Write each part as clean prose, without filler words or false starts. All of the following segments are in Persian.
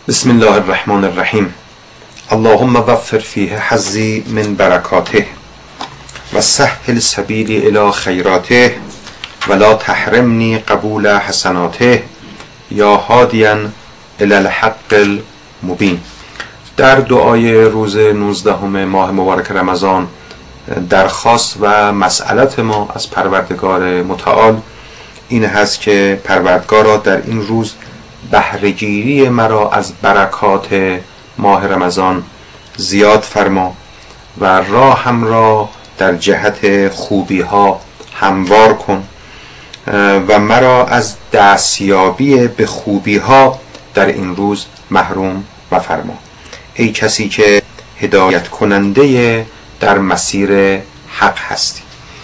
بسم الله الرحمن الرحیم. اللهم وفر فیه حظی من برکاته و سهل سبیلی الی خیراته ولا تحرمنی قبول حسناته یا هادیا الی الحق المبین. در دعای روز 19 ماه مبارک رمضان درخواست و مسئلت ما از پروردگار متعال این هست که پروردگارا در این روز بهره‌گیری مرا از برکات ماه رمضان زیاد فرما و راهم را در جهت خوبی ها هموار کن و مرا از دستیابی به خوبی ها در این روز محروم مفرما. ای کسی که هدایت کننده در مسیر حق هستی.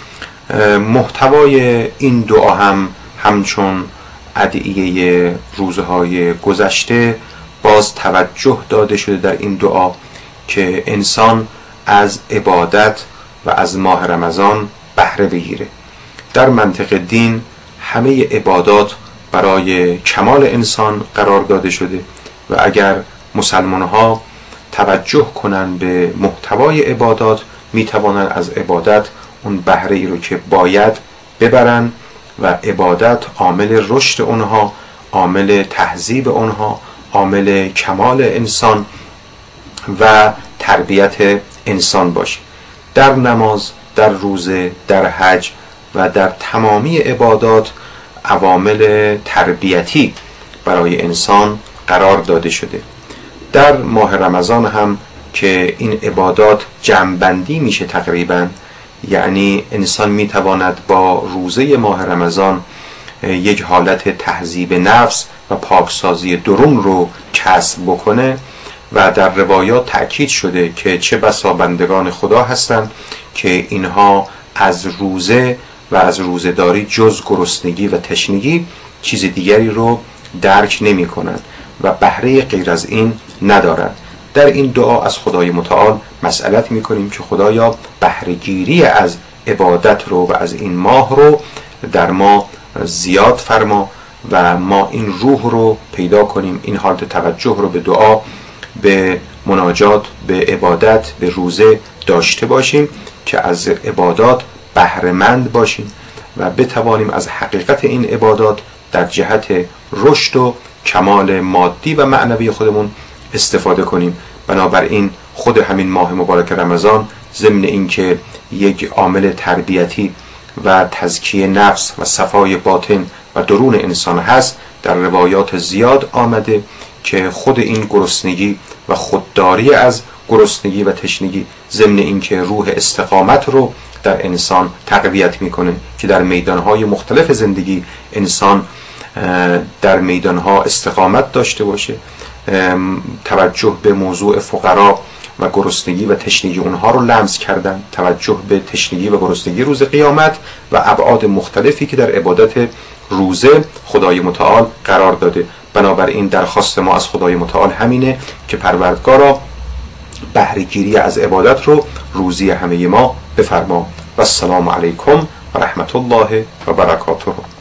محتوای این دعا هم همچون ادعیه روزهای گذشته باز توجه داده شده در این دعا که انسان از عبادت و از ماه رمضان بهره بگیره. در منطق دین همه عبادات برای کمال انسان قرار داده شده و اگر مسلمان ها توجه کنند به محتوای عبادات می توانند از عبادت اون بهره ای رو که باید ببرن و عبادت عامل رشد اونها، عامل تهذیب اونها، عامل کمال انسان و تربیت انسان باشه. در نماز، در روزه، در حج و در تمامی عبادات عوامل تربیتی برای انسان قرار داده شده. در ماه رمضان هم که این عبادات جمع‌بندی میشه تقریباً، یعنی انسان میتواند با روزه ماه رمضان یک حالت تهذیب نفس و پاکسازی درون رو کسب بکنه و در روایات تأکید شده که چه بسا بندگان خدا هستند که اینها از روزه و از روزه‌داری جز گرسنگی و تشنگی چیز دیگری رو درک نمی کنند و بهره غیر از این ندارند. در این دعا از خدای متعال مسئلت می کنیم که خدایا بهره‌گیری از عبادت رو و از این ماه رو در ما زیاد فرما و ما این روح رو پیدا کنیم، این حالت توجه رو به دعا، به مناجات، به عبادت، به روزه داشته باشیم که از عبادات بهره‌مند باشیم و بتوانیم از حقیقت این عبادات در جهت رشد و کمال مادی و معنوی خودمون استفاده کنیم. بنابراین خود همین ماه مبارک رمضان ضمن اینکه یک عامل تربیتی و تزکیه نفس و صفای باطن و درون انسان هست، در روایات زیاد آمده که خود این گرسنگی و خودداری از گرسنگی و تشنگی ضمن اینکه روح استقامت رو در انسان تقویت میکنه که در میدانهای مختلف زندگی انسان در میدانها استقامت داشته باشه، توجه به موضوع فقرا و گرسنگی و تشنگی اونها رو لمس کردن، توجه به تشنگی و گرسنگی روز قیامت و ابعاد مختلفی که در عبادت روزه خدای متعال قرار داده. بنابراین درخواست ما از خدای متعال همینه که پروردگارا بهره‌گیری از عبادت رو روزی همه ما بفرما. و السلام علیکم و رحمت الله و برکاته.